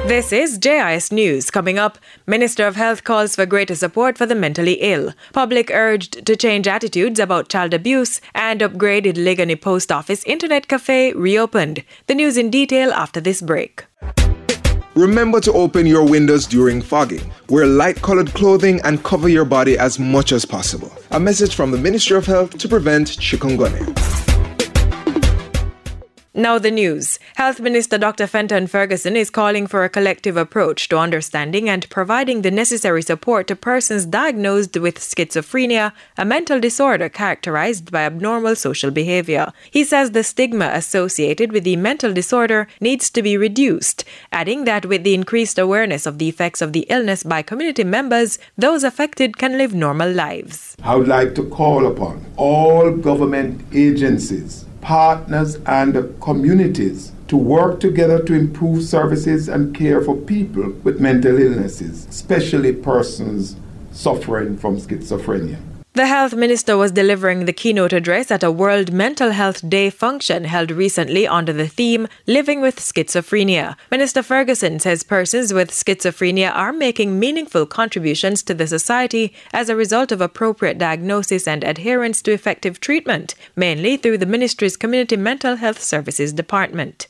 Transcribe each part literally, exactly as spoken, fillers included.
This is J I S News. Coming up, Minister of Health calls for greater support for the mentally ill. Public urged to change attitudes about child abuse, and upgraded Ligani Post Office Internet Cafe reopened. The news in detail after this break. Remember to open your windows during fogging. Wear light-colored clothing and cover your body as much as possible. A message from the Ministry of Health to prevent chikungunya. Now the news. Health Minister Doctor Fenton Ferguson is calling for a collective approach to understanding and providing the necessary support to persons diagnosed with schizophrenia, a mental disorder characterized by abnormal social behavior. He says the stigma associated with the mental disorder needs to be reduced, adding that with the increased awareness of the effects of the illness by community members, those affected can live normal lives. I would like to call upon all government agencies, partners and communities to work together to improve services and care for people with mental illnesses, especially persons suffering from schizophrenia. The health minister was delivering the keynote address at a World Mental Health Day function held recently under the theme Living with Schizophrenia. Minister Ferguson says persons with schizophrenia are making meaningful contributions to the society as a result of appropriate diagnosis and adherence to effective treatment, mainly through the ministry's Community Mental Health Services Department.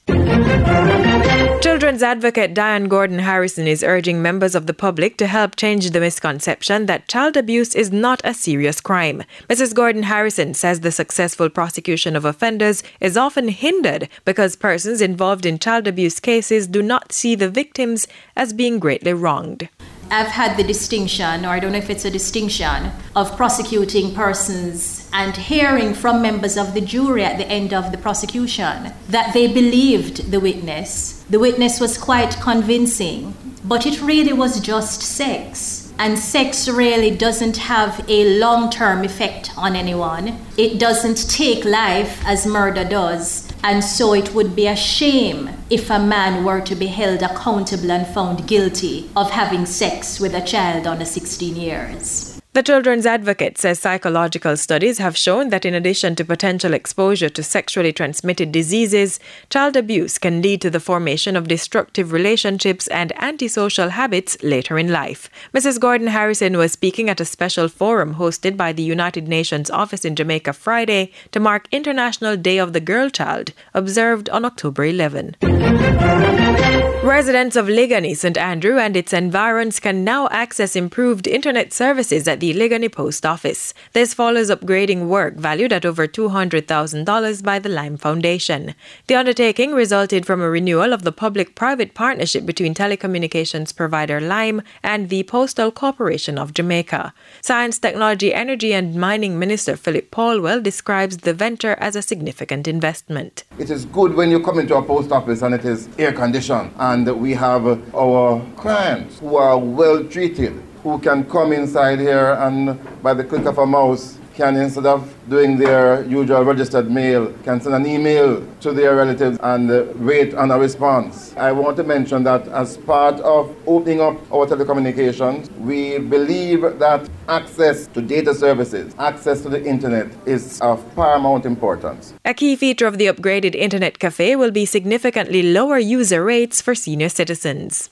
Children's advocate Diane Gordon Harrison is urging members of the public to help change the misconception that child abuse is not a serious crime. Missus Gordon Harrison says the successful prosecution of offenders is often hindered because persons involved in child abuse cases do not see the victims as being greatly wronged. I've had the distinction, or I don't know if it's a distinction, of prosecuting persons and hearing from members of the jury at the end of the prosecution that they believed the witness. The witness was quite convincing, but it really was just sex. And sex really doesn't have a long-term effect on anyone. It doesn't take life as murder does. And so it would be a shame if a man were to be held accountable and found guilty of having sex with a child under sixteen years. The children's advocate says psychological studies have shown that in addition to potential exposure to sexually transmitted diseases, child abuse can lead to the formation of destructive relationships and antisocial habits later in life. Missus Gordon Harrison was speaking at a special forum hosted by the United Nations office in Jamaica Friday to mark International Day of the Girl Child, observed on October eleventh. Residents of Ligani, Saint Andrew and its environs can now access improved internet services at the Ligani Post Office. This follows upgrading work valued at over two hundred thousand dollars by the Lime Foundation. The undertaking resulted from a renewal of the public-private partnership between telecommunications provider Lime and the Postal Corporation of Jamaica. Science, Technology, Energy and Mining Minister Philip Paulwell describes the venture as a significant investment. It is good when you come into a post office and it is air-conditioned, and we have our clients who are well treated, who can come inside here and by the click of a mouse can, instead of doing their usual registered mail, can send an email to their relatives and uh, wait on a response. I want to mention that as part of opening up our telecommunications, we believe that access to data services, access to the internet is of paramount importance. A key feature of the upgraded Internet Cafe will be significantly lower user rates for senior citizens.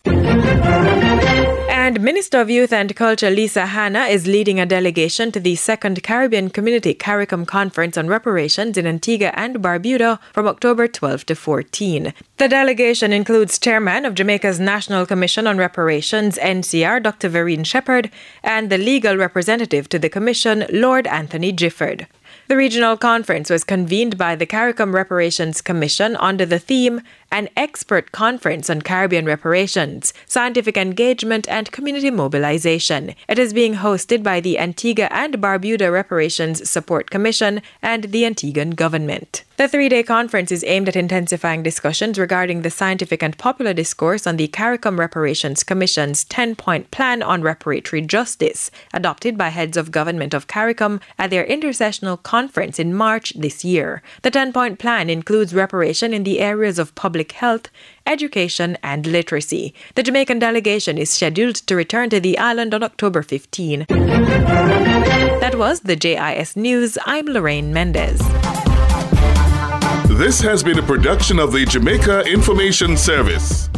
And Minister of Youth and Culture Lisa Hanna is leading a delegation to the second Caribbean Community CARICOM Conference on Reparations in Antigua and Barbuda from October twelfth to fourteenth. The delegation includes Chairman of Jamaica's National Commission on Reparations, N C R, Doctor Vereen Shepherd, and the legal representative to the Commission, Lord Anthony Gifford. The regional conference was convened by the CARICOM Reparations Commission under the theme An Expert Conference on Caribbean Reparations, Scientific Engagement and Community Mobilization. It is being hosted by the Antigua and Barbuda Reparations Support Commission and the Antiguan government. The three-day conference is aimed at intensifying discussions regarding the scientific and popular discourse on the CARICOM Reparations Commission's ten-point plan on reparatory justice, adopted by heads of government of CARICOM at their intersessional conference in March this year. The ten-point plan includes reparation in the areas of public health, education, and literacy. The Jamaican delegation is scheduled to return to the island on October fifteenth. That was the J I S News. I'm Lorraine Mendez. This has been a production of the Jamaica Information Service.